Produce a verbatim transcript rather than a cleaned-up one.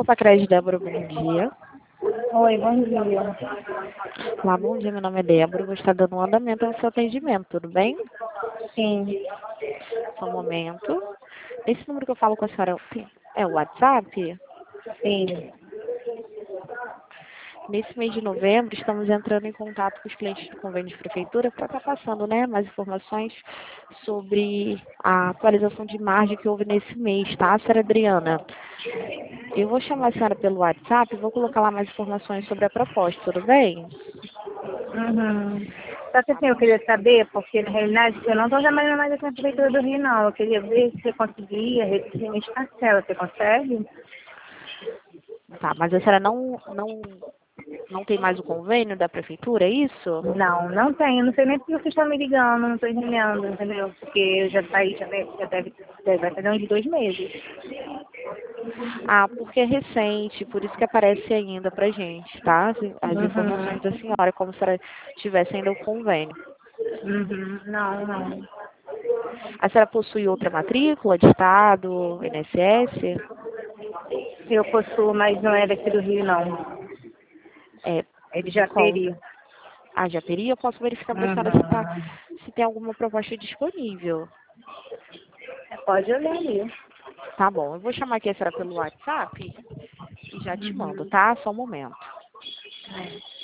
Opa, Crédito Débora, bom dia. Oi, bom dia. Olá, bom dia, meu nome é Débora, vou estar dando um andamento ao seu atendimento, tudo bem? Sim, Só um momento. Esse número que eu falo com a senhora é o WhatsApp? sim. Nesse mês de novembro, estamos entrando em contato com os clientes do convênio de prefeitura para estar passando, né, mais informações sobre a atualização de margem que houve nesse mês, tá, senhora Adriana? Eu vou chamar a senhora pelo WhatsApp e vou colocar lá mais informações sobre a proposta, tudo bem? Uhum. Só que assim, eu queria saber, porque na realidade eu não estou trabalhando mais aqui na prefeitura do Rio, não. Eu queria ver se você conseguia reduzir minhas parcelas. Você consegue? Tá, mas a senhora não, não, não tem mais o convênio da prefeitura, é isso? Não, não tenho. Não sei nem porque vocês estão me ligando, não estou entendendo, entendeu? Porque eu já saí, já deve, já deve, deve vai fazer uns dois meses. Ah, porque é recente, por isso que aparece ainda pra gente, tá? As, as informações da Uhum. senhora, como se ela tivesse ainda o convênio. Uhum. Não, não. A senhora possui outra matrícula de estado, I N S S? Eu possuo, mas não é daqui do Rio, não. É, Ele de já qual? teria. Ah, já teria? Eu posso verificar pra senhora se, tá, Uhum. se tem alguma proposta disponível. Pode olhar ali. Tá bom, eu vou chamar aqui a senhora pelo WhatsApp e já te mando, Uhum. tá? Só um momento.